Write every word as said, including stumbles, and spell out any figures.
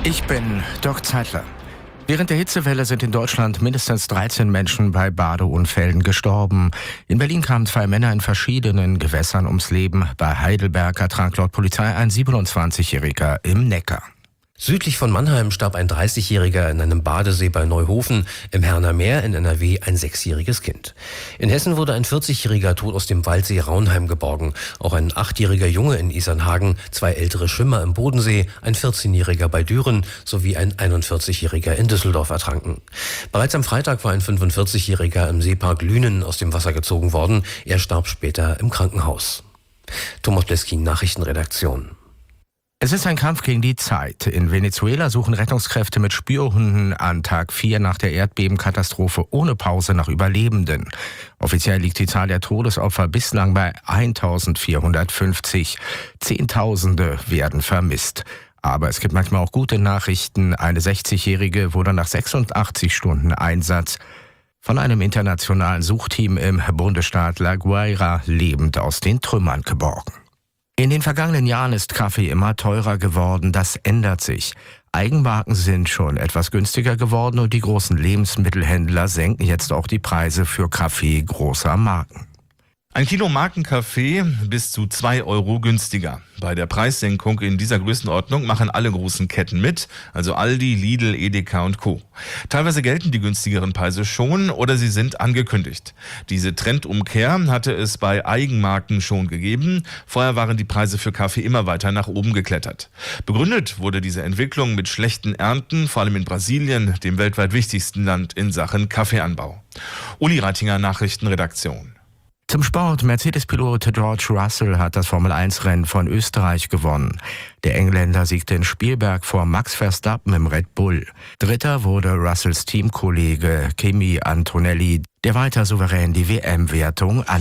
Ich bin Dirk Zeitler. Während der Hitzewelle sind in Deutschland mindestens dreizehn Menschen bei Badeunfällen gestorben. In Berlin kamen zwei Männer in verschiedenen Gewässern ums Leben. Bei Heidelberg ertrank laut Polizei ein siebenundzwanzigjähriger im Neckar. Südlich von Mannheim starb ein dreißigjähriger in einem Badesee bei Neuhofen, im Herner Meer in N R W ein sechsjähriges Kind. In Hessen wurde ein vierzigjähriger tot aus dem Waldsee Raunheim geborgen. Auch ein achtjähriger Junge in Isernhagen, zwei ältere Schwimmer im Bodensee, ein vierzehnjähriger bei Düren sowie ein einundvierzigjähriger in Düsseldorf ertranken. Bereits am Freitag war ein fünfundvierzigjähriger im Seepark Lünen aus dem Wasser gezogen worden. Er starb später im Krankenhaus. Thomas Bleskin, Nachrichtenredaktion. Es ist ein Kampf gegen die Zeit. In Venezuela suchen Rettungskräfte mit Spürhunden an Tag vier nach der Erdbebenkatastrophe ohne Pause nach Überlebenden. Offiziell liegt die Zahl der Todesopfer bislang bei eintausendvierhundertfünfzig. Zehntausende werden vermisst. Aber es gibt manchmal auch gute Nachrichten. Eine sechzigjährige wurde nach sechsundachtzig Stunden Einsatz von einem internationalen Suchteam im Bundesstaat La Guaira lebend aus den Trümmern geborgen. In den vergangenen Jahren ist Kaffee immer teurer geworden, das ändert sich. Eigenmarken sind schon etwas günstiger geworden und die großen Lebensmittelhändler senken jetzt auch die Preise für Kaffee großer Marken. Ein Kilo Markenkaffee bis zu zwei Euro günstiger. Bei der Preissenkung in dieser Größenordnung machen alle großen Ketten mit, also Aldi, Lidl, Edeka und Co. Teilweise gelten die günstigeren Preise schon oder sie sind angekündigt. Diese Trendumkehr hatte es bei Eigenmarken schon gegeben. Vorher waren die Preise für Kaffee immer weiter nach oben geklettert. Begründet wurde diese Entwicklung mit schlechten Ernten, vor allem in Brasilien, dem weltweit wichtigsten Land in Sachen Kaffeeanbau. Uli Reitinger, Nachrichtenredaktion. Zum Sport. Mercedes-Pilot George Russell hat das Formel eins Rennen von Österreich gewonnen. Der Engländer siegte in Spielberg vor Max Verstappen im Red Bull. Dritter wurde Russells Teamkollege Kimi Antonelli, der weiter souverän die W M-Wertung an